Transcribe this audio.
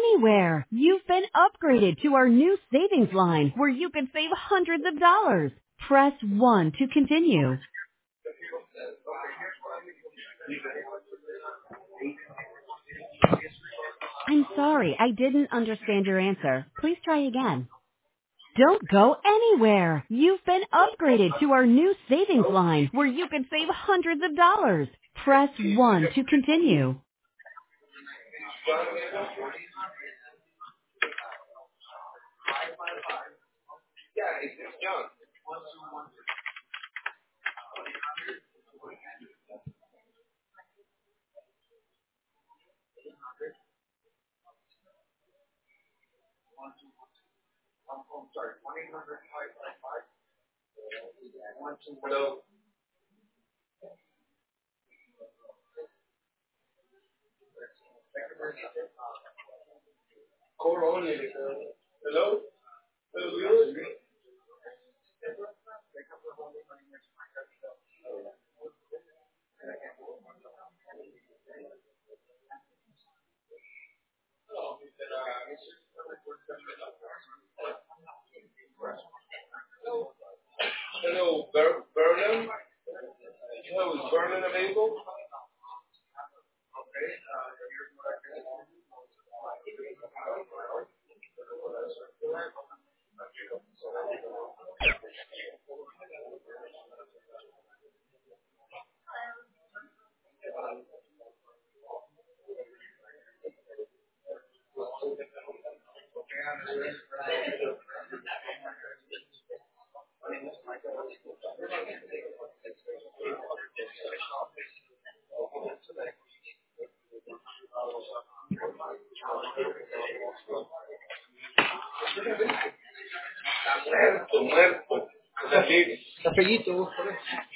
anywhere. You've been upgraded to our new savings line where you can save hundreds of dollars. Press 1 to continue. I'm sorry, I didn't understand your answer. Please try again. Don't go anywhere. You've been upgraded to our new savings line where you can save hundreds of dollars. Press 1 to continue. Hello, Vernon. Hello, is Vernon available? Muerto. Café, cafellito.